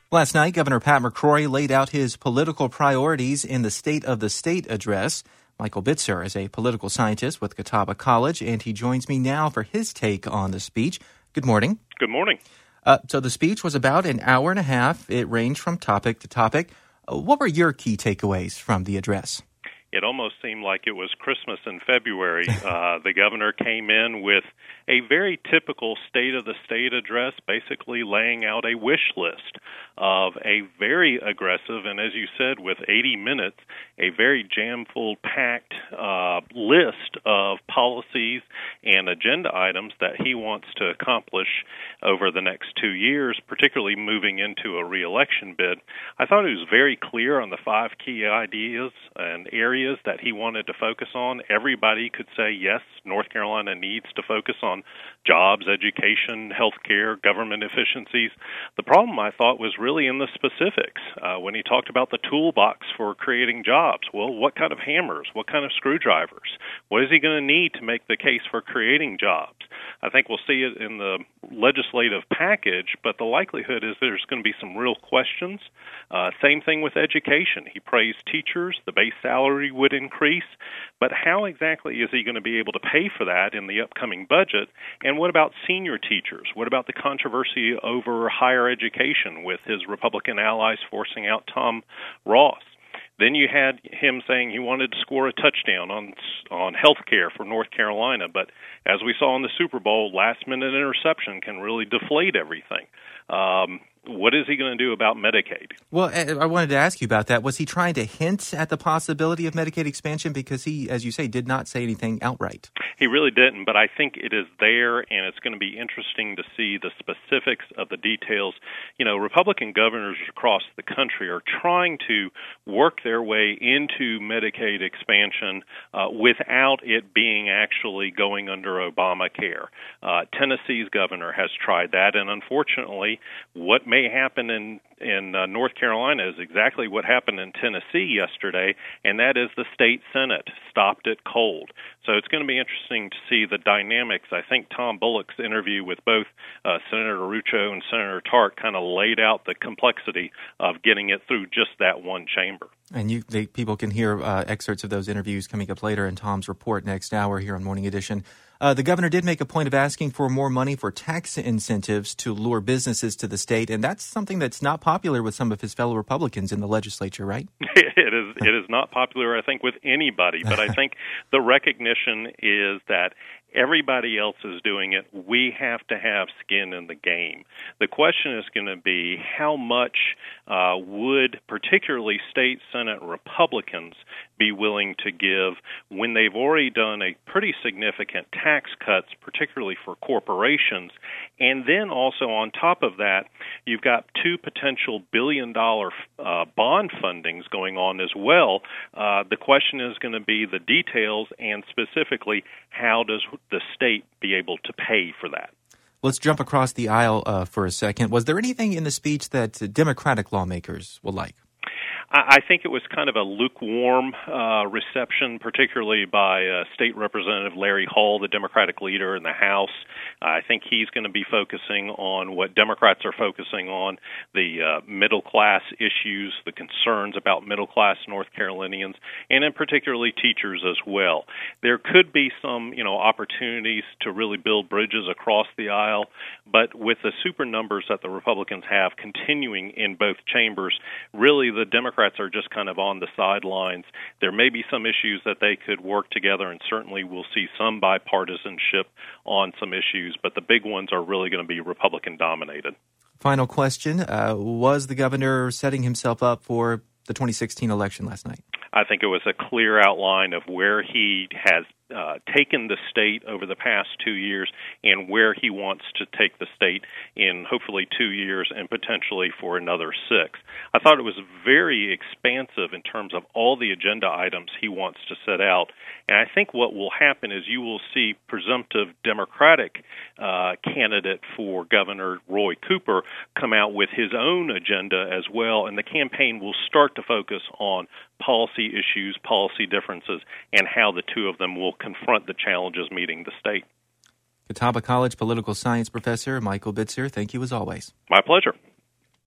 Last night, Governor Pat McCrory laid out his political priorities in the State of the State address. Michael Bitzer is a political scientist with Catawba College, and he joins me now for his take on the speech. Good morning. Good morning. So the speech was about an hour and a half. It ranged from topic to topic. What were your key takeaways from the address? It almost seemed like it was Christmas in February. The governor came in with a very typical State of the State address, basically laying out a wish list of a very aggressive, and as you said, with 80 minutes, a very jam-full packed list of policies and agenda items that he wants to accomplish over the next 2 years, particularly moving into a re-election bid. I thought it was very clear on the 5 key ideas and areas that he wanted to focus on. Everybody could say, yes, North Carolina needs to focus on jobs, education, healthcare, government efficiencies. The problem, I thought, was really in the specifics. When he talked about the toolbox for creating jobs, well, what kind of hammers, what kind of screwdrivers? What is he going to need to make the case for creating jobs? I think we'll see it in the legislative package, but the likelihood is there's going to be some real questions. Same thing with education. He praised teachers. The base salary would increase, but how exactly is he going to be able to pay for that in the upcoming budget? And what about senior teachers? What about the controversy over higher education with his Republican allies forcing out Tom Ross? Then you had him saying he wanted to score a touchdown on health care for North Carolina, but as we saw in the Super Bowl, last-minute interception can really deflate everything. What is he going to do about Medicaid? Well, I wanted to ask you about that. Was he trying to hint at the possibility of Medicaid expansion? Because he, as you say, did not say anything outright. He really didn't, but I think it is there, and it's going to be interesting to see the specifics of the details. You know, Republican governors across the country are trying to work their way into Medicaid expansion without it being actually going under Obamacare. Tennessee's governor has tried that, and unfortunately, what may happen in North Carolina is exactly what happened in Tennessee yesterday, and that is the state Senate stopped it cold. So it's going to be interesting to see the dynamics. I think Tom Bullock's interview with both Senator Rucho and Senator Tartt kind of laid out the complexity of getting it through just that one chamber. And people can hear excerpts of those interviews coming up later in Tom's report next hour here on Morning Edition. The governor did make a point of asking for more money for tax incentives to lure businesses to the state, and that's something that's not popular with some of his fellow Republicans in the legislature, right? It is not popular, I think, with anybody, but I think the recognition is that everybody else is doing it. We have to have skin in the game. The question is going to be how much would particularly state Senate Republicans be willing to give when they've already done a pretty significant tax cuts, particularly for corporations. And then also on top of that, you've got 2 potential billion-dollar bond fundings going on as well. The question is going to be the details and specifically how does the state be able to pay for that. Let's jump across the aisle for a second. Was there anything in the speech that Democratic lawmakers will like? I think it was kind of a lukewarm reception, particularly by State Representative Larry Hall, the Democratic leader in the House. I think he's going to be focusing on what Democrats are focusing on, the middle-class issues, the concerns about middle-class North Carolinians, and in particularly teachers as well. There could be some, opportunities to really build bridges across the aisle, but with the super numbers that the Republicans have continuing in both chambers, really the Democrats are just kind of on the sidelines. There may be some issues that they could work together, and certainly we'll see some bipartisanship on some issues, but the big ones are really going to be Republican-dominated. Final question. Was the governor setting himself up for the 2016 election last night? I think it was a clear outline of where he has taken the state over the past 2 years and where he wants to take the state in hopefully 2 years and potentially for another 6. I thought it was very expansive in terms of all the agenda items he wants to set out. And I think what will happen is you will see presumptive Democratic candidate for Governor Roy Cooper come out with his own agenda as well, and the campaign will start to focus on policy issues, policy differences, and how the two of them will confront the challenges meeting the state. Catawba College political science professor Michael Bitzer, thank you as always. My pleasure.